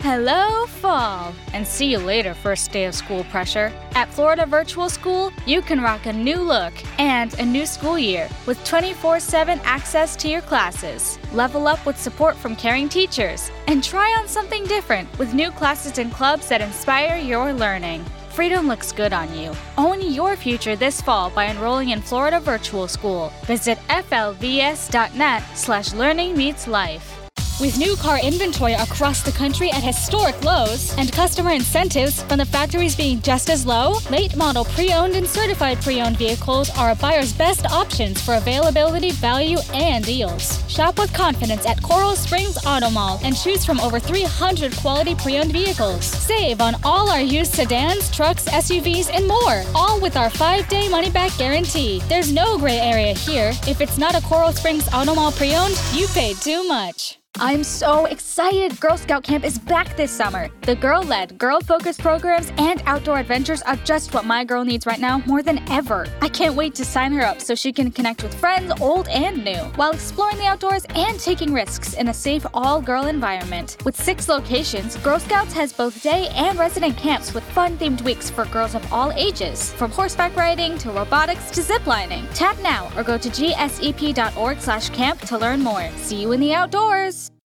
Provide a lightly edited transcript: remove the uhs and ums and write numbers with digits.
Hello, fall! And see you later, first day of school pressure. At Florida Virtual School, you can rock a new look and a new school year with 24/7 access to your classes. Level up with support from caring teachers and try on something different with new classes and clubs that inspire your learning. Freedom looks good on you. Own your future this fall by enrolling in Florida Virtual School. Visit flvs.net/learning-meets-life. With new car inventory across the country at historic lows and customer incentives from the factories being just as low, late model pre-owned and certified pre-owned vehicles are a buyer's best options for availability, value, and deals. Shop with confidence at Coral Springs Auto Mall and choose from over 300 quality pre-owned vehicles. Save on all our used sedans, trucks, SUVs, and more, all with our 5-day money-back guarantee. There's no gray area here. If it's not a Coral Springs Auto Mall pre-owned, you paid too much. I'm so excited! Girl Scout Camp is back this summer. The girl-led, girl-focused programs and outdoor adventures are just what my girl needs right now more than ever. I can't wait to sign her up so she can connect with friends, old and new, while exploring the outdoors and taking risks in a safe all-girl environment. With 6 locations, Girl Scouts has both day and resident camps with fun-themed weeks for girls of all ages, from horseback riding to robotics to ziplining. Tap now or go to gsep.org/camp to learn more. See you in the outdoors!